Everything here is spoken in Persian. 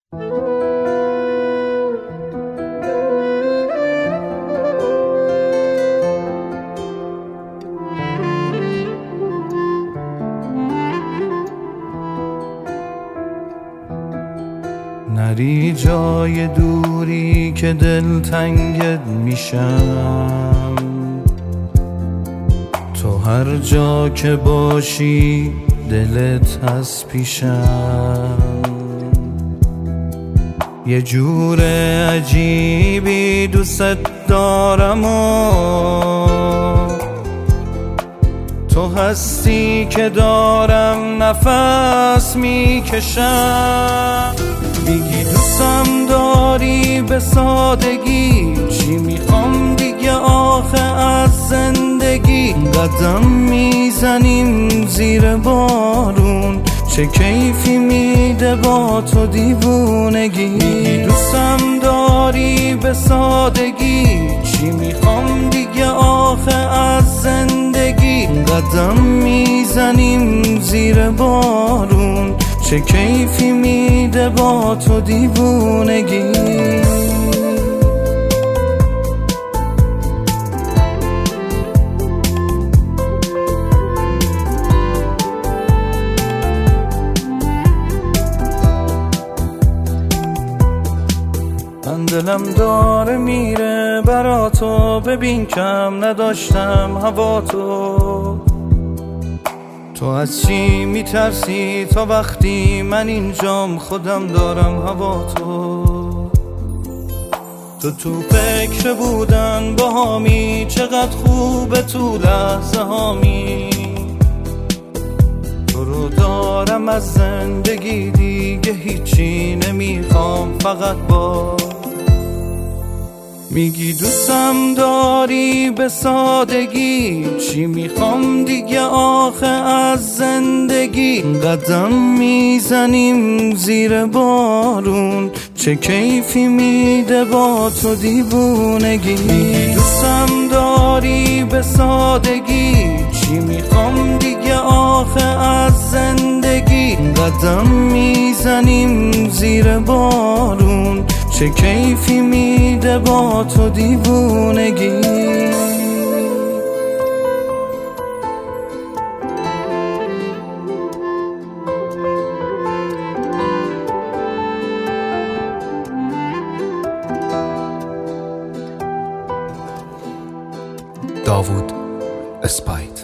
نری جای دوری که دلتنگت میشم، تو هر جا که باشی دلت هست پیشم. یه جور عجیبی دوست دارم و تو هستی که دارم نفس میکشم. میگی دوستم داری به سادگی، چی میخوام دیگه آخه از زندگی؟ قدم میزنیم زیر بارون، چه کیفی میده با تو دیوونگی. میگی دوستم داری به سادگی، چی میخوام دیگه آخه از زندگی؟ قدم میزنیم زیر بارون، چه کیفی میده با تو دیوونگی. من دلم داره میره برا تو، ببین کم نداشتم هوا تو از چی میترسی تا وقتی من اینجام خودم دارم هوا تو فکر بودن با هامی، چقدر خوبه تو لحظه هامی. تو رو دارم از زندگی دیگه هیچی نمیخوام، فقط با میگی دوستم داری به سادگی، چی میخوام دیگه آخه از زندگی؟ قدم میزنیم زیر بارون، چه کیفی میده با تو دیوونگی. میگی دوستم داری به سادگی، چی میخوام دیگه آخه از زندگی؟ قدم میزنیم زیر بارون، چه کیفی میده با تو دیوونگی. داوود اسپای